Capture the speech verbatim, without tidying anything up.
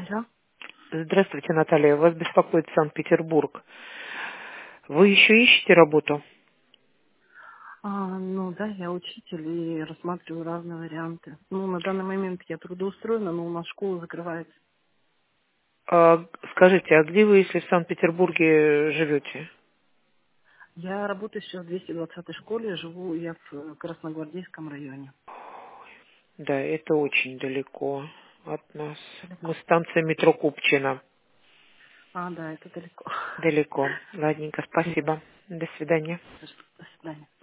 Алло. Здравствуйте, Наталья. Вас беспокоит Санкт-Петербург. Вы еще ищете работу? А, ну да, я учитель и рассматриваю разные варианты. Ну, на данный момент я трудоустроена, но у нас школа закрывается. А, скажите, а где вы, если в Санкт-Петербурге живете? Я работаю сейчас в двести двадцатой школе, живу я в э, Красногвардейском районе. Да, это очень далеко от нас. Мы Далеко. станция метро Купчино. А, да, это далеко. Далеко. Ладненько, Да. спасибо. До свидания. До свидания.